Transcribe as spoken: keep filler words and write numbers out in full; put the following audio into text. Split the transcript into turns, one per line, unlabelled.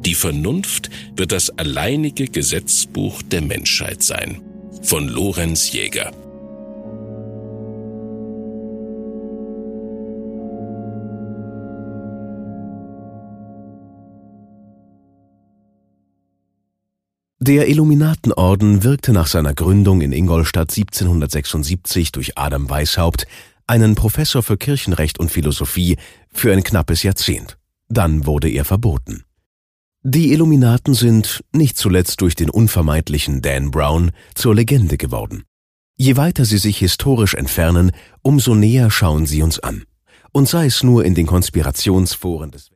Die Vernunft wird das alleinige Gesetzbuch der Menschheit sein. Von Lorenz Jäger.
Der Illuminatenorden wirkte nach seiner Gründung in Ingolstadt siebzehnhundertsechsundsiebzig durch Adam Weishaupt, einen Professor für Kirchenrecht und Philosophie, für ein knappes Jahrzehnt. Dann wurde er verboten. Die Illuminaten sind, nicht zuletzt durch den unvermeidlichen Dan Brown, zur Legende geworden. Je weiter sie sich historisch entfernen, umso näher schauen sie uns an. Und sei es nur in den Konspirationsforen des